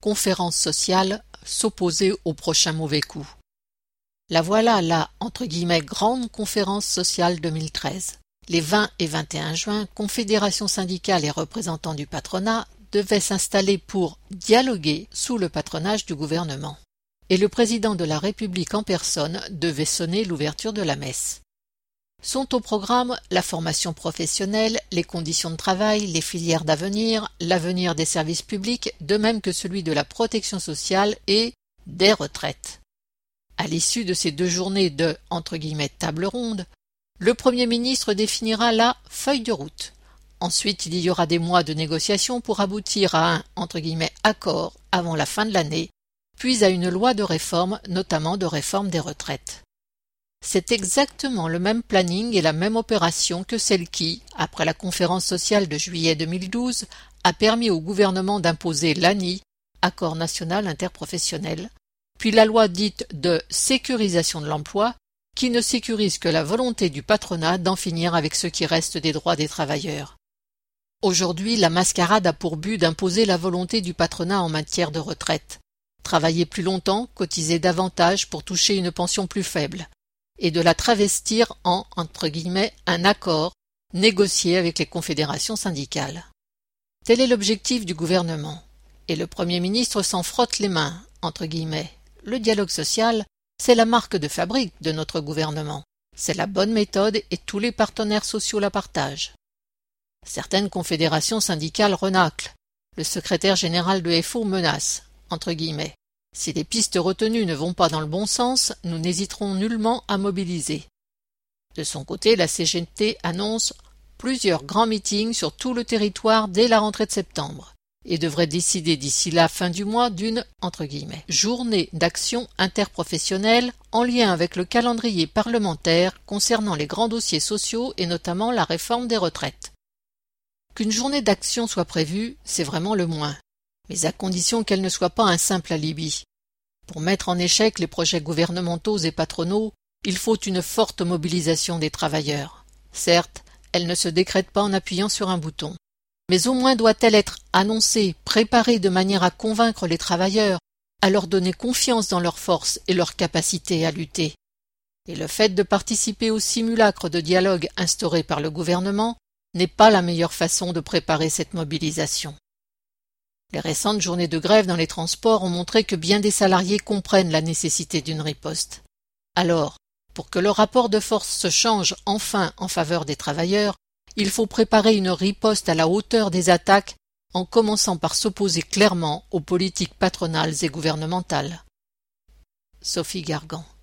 conférence sociale, s'opposer au prochain mauvais coup. La voilà la « grande conférence sociale 2013 ». Les 20 et 21 juin, confédérations syndicales et représentants du patronat devaient s'installer pour dialoguer sous le patronage du gouvernement. Et le président de la République en personne devait sonner l'ouverture de la messe. Sont au programme la formation professionnelle, les conditions de travail, les filières d'avenir, l'avenir des services publics, de même que celui de la protection sociale et des retraites. À l'issue de ces 2 journées de « table ronde », le Premier ministre définira la « feuille de route ». Ensuite, il y aura des mois de négociations pour aboutir à un « accord » avant la fin de l'année, puis à une loi de réforme, notamment de réforme des retraites. C'est exactement le même planning et la même opération que celle qui, après la conférence sociale de juillet 2012, a permis au gouvernement d'imposer l'ANI, Accord national interprofessionnel, puis la loi dite de sécurisation de l'emploi, qui ne sécurise que la volonté du patronat d'en finir avec ce qui reste des droits des travailleurs. Aujourd'hui, la mascarade a pour but d'imposer la volonté du patronat en matière de retraite. Travailler plus longtemps, cotiser davantage pour toucher une pension plus faible, et de la travestir en « un accord » négocié avec les confédérations syndicales. Tel est l'objectif du gouvernement, et le Premier ministre s'en frotte les mains, Le dialogue social, c'est la marque de fabrique de notre gouvernement. C'est la bonne méthode et tous les partenaires sociaux la partagent. Certaines confédérations syndicales renaclent. Le secrétaire général de FO menace, « Si les pistes retenues ne vont pas dans le bon sens, nous n'hésiterons nullement à mobiliser. » De son côté, la CGT annonce plusieurs grands meetings sur tout le territoire dès la rentrée de septembre et devrait décider d'ici la fin du mois d'une « journée d'action interprofessionnelle en lien avec le calendrier parlementaire concernant les grands dossiers sociaux et notamment la réforme des retraites. » Qu'une journée d'action soit prévue, c'est vraiment le moins, mais à condition qu'elle ne soit pas un simple alibi. Pour mettre en échec les projets gouvernementaux et patronaux, il faut une forte mobilisation des travailleurs. Certes, elle ne se décrète pas en appuyant sur un bouton. Mais au moins doit-elle être annoncée, préparée de manière à convaincre les travailleurs, à leur donner confiance dans leurs forces et leur capacité à lutter. Et le fait de participer au simulacre de dialogue instauré par le gouvernement n'est pas la meilleure façon de préparer cette mobilisation. Les récentes journées de grève dans les transports ont montré que bien des salariés comprennent la nécessité d'une riposte. Alors, pour que le rapport de force se change enfin en faveur des travailleurs, il faut préparer une riposte à la hauteur des attaques en commençant par s'opposer clairement aux politiques patronales et gouvernementales. Sophie Gargan.